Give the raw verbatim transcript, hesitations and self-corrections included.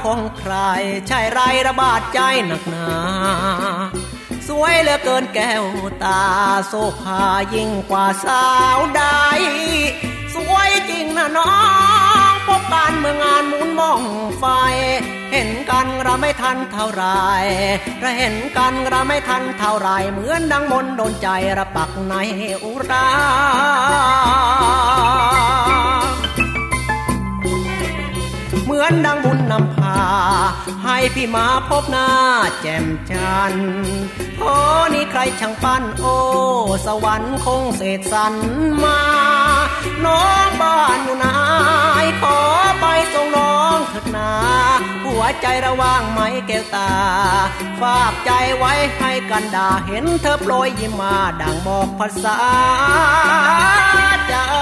ของใครใช่ไรระบาดใจหนักหนาสวยเหลือเกินแก้วตาโซภายิ่งกว่าสาวใดสวยจริงนะน้องพบกันเมื่องานหมุนมองไฟเห็นกันเราไม่ทันเท่าไรเราเห็นกันเราไม่ทันเท่าไรเหมือนดังมนต์โดนใจระปักในอุราเหมือนดังบุญนำพาให้พี่มาพบหน้าแจ่มจันทร์โอ้นี่ใครช่างปั้นโอ้สวรรค์คงเศษสรรมาน้องบ้านอยู่ไหนขอไปส่งน้องเถิดนาหัวใจระว่างไหมแก้วตาฝากใจไว้ให้กันดาเห็นเธอโปรยยิ้มมาดังบอกภาษาใจ